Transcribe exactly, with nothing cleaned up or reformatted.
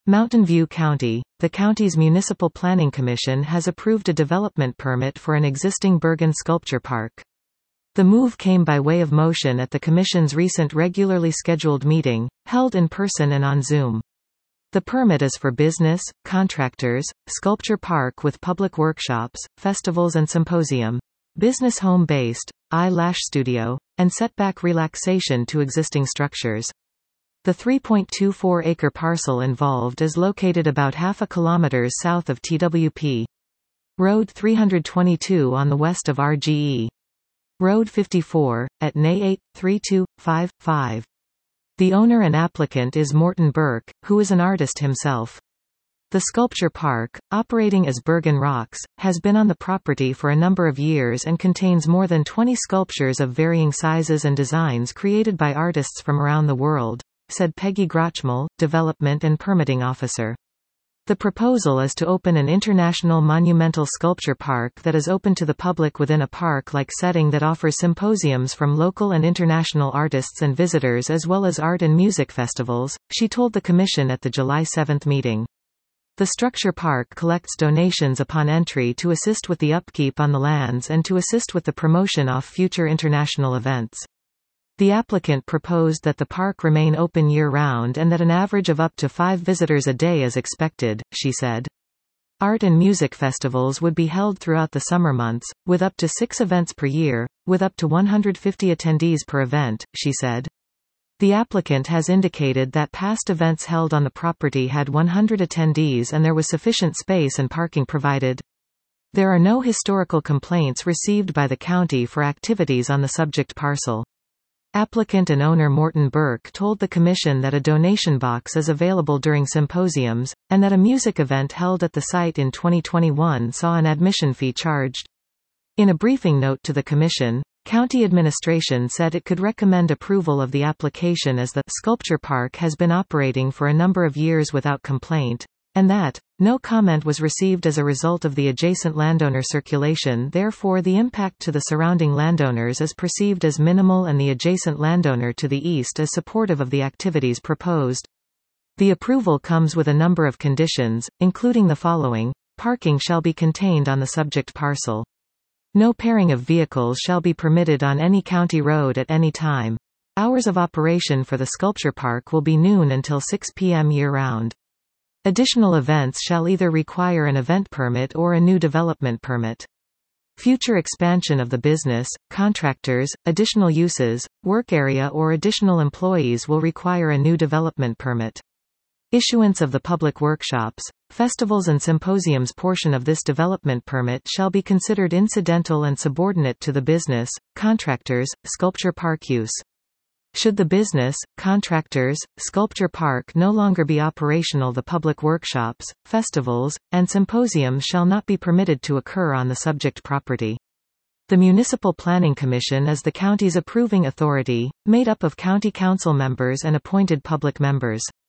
Mountain View County. The county's Municipal Planning Commission has approved a development permit for an existing Bergen sculpture park. The move came by way of motion at the Commission's recent regularly scheduled meeting, held in person and on Zoom. The permit is for business, contractors, sculpture park with public workshops, festivals and symposium, business home-based, eyelash studio, and setback relaxation to existing structures. The three point two four acre parcel involved is located about half a kilometers south of T W P. Road three hundred twenty-two on the west of R G E. Road fifty-four, at N A eight three two five five. The owner and applicant is Morten Burke, who is an artist himself. The sculpture park, operating as Bergen Rocks, has been on the property for a number of years and contains more than twenty sculptures of varying sizes and designs created by artists from around the world, said Peggy Grochmal, Development and Permitting Officer. The proposal is to open an international monumental sculpture park that is open to the public within a park-like setting that offers symposiums from local and international artists and visitors as well as art and music festivals, she told the Commission at the July seventh meeting. The structure park collects donations upon entry to assist with the upkeep on the lands and to assist with the promotion of future international events. The applicant proposed that the park remain open year-round and that an average of up to five visitors a day is expected, she said. Art and music festivals would be held throughout the summer months, with up to six events per year, with up to one hundred fifty attendees per event, she said. The applicant has indicated that past events held on the property had one hundred attendees and there was sufficient space and parking provided. There are no historical complaints received by the county for activities on the subject parcel. Applicant and owner Morten Burke told the Commission that a donation box is available during symposiums, and that a music event held at the site in twenty twenty-one saw an admission fee charged. In a briefing note to the Commission, County administration said it could recommend approval of the application as the sculpture park has been operating for a number of years without complaint, and that no comment was received as a result of the adjacent landowner circulation. Therefore, the impact to the surrounding landowners is perceived as minimal and the adjacent landowner to the east is supportive of the activities proposed. The approval comes with a number of conditions, including the following: parking shall be contained on the subject parcel. No pairing of vehicles shall be permitted on any county road at any time. Hours of operation for the sculpture park will be noon until six p m year-round. Additional events shall either require an event permit or a new development permit. Future expansion of the business, contractors, additional uses, work area or additional employees will require a new development permit. Issuance of the public workshops, festivals and symposiums portion of this development permit shall be considered incidental and subordinate to the business, contractors, sculpture park use. Should the business, contractors, sculpture park no longer be operational, the public workshops, festivals, and symposiums shall not be permitted to occur on the subject property. The Municipal Planning Commission is the county's approving authority, made up of county council members and appointed public members.